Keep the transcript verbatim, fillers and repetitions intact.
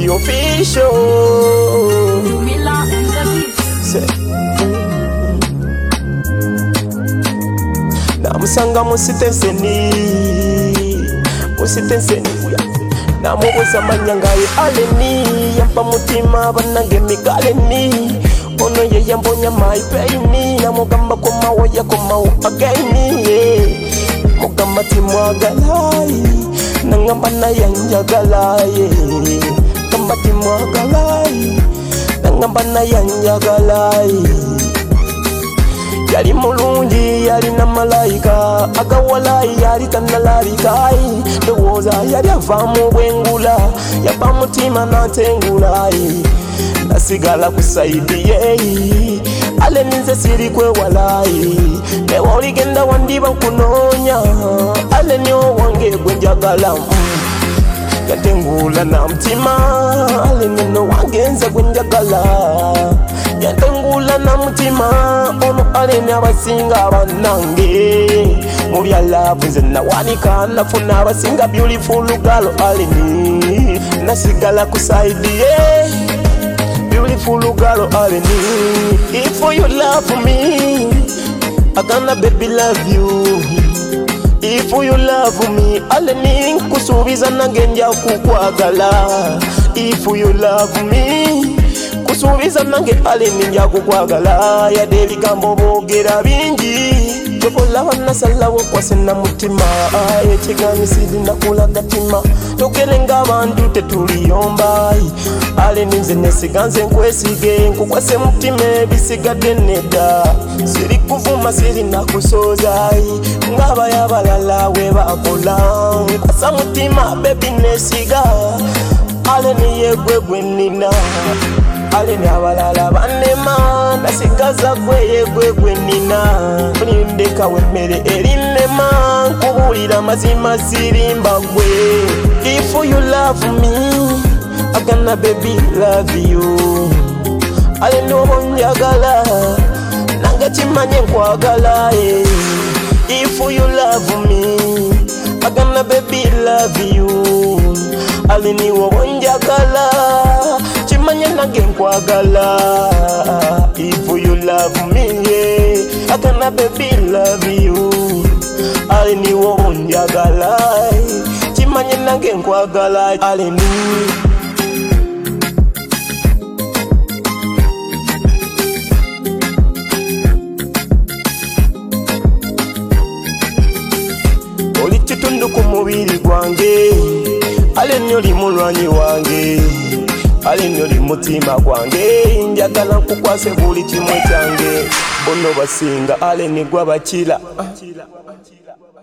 official. Namusanga musitenseni, musitenseni kuya. Namubuza manyanga ye aleni, yampa mutima banange migaleni. Ono ye yambonya my pain, namugamba komawo yakomawo again. Mugamba timwagalai, nangamba nayanjagalai. Gamba timwagalai, nangamba nayanjagalai. Yali mulungi yali na malaika, agawalai yali tanalarikai. Ndowoza yali ava mu bwengula, yaba mutima natengulai. Nasigala kusaidi yeyi, ale ninze siri kwe walai. Newa oligenda wandiba kunonya, ale nyo wange gwenjagala. Yatengula na mtima, ale nino wange nze gwenjagala. Yatengula na mtima, ono ale ni abasinga abanange. Mubya love nze nawanika, nafuna abasinga beautiful galo ale ni. Nasigala kusaidi yeyi, beautiful girl, aleni. If you love me, I gonna baby love you. If you love me, aleni kusubiza nangenja kukwagala. If you love me, kusubiza nange aleni nja kukwagala. Ya devi gambo bogera bingi, chokola wana salawo kwa sena mutima. Aye chigani sidi nakula gatima, tokelenga bantu tetuliyomba. Ale ninze nesiganze nkwesige, nkukwase mutime bisigadde nedda. Siri kuvuma siri nakusoza, ngaba yabalala we bakola. Nkwasa mutima baby nesiga, ale niye gwe gwe nina. Ale ni abalala banema, nasigaza gwe gwe gwe nina. Unindeka wemere erinema, nkubulira mazima sirimba gwe. If you love me, I gonna baby love you. Ale no njagala, nanga chimanye nkwagala. If you love me, I gonna baby love you. Ale ni njagala, chimanye nange nkwagala. If you love me, I gonna baby love you. Ale ni njagala, chimanye nange nkwagala. Ale ni kitundu ku mubiri gwange, ale nyo li mulwanyi wange, ale nyo li mutima gwange. Njagala nkukwase buli kimwe kyange, bono basinga ale ni gwa bakira.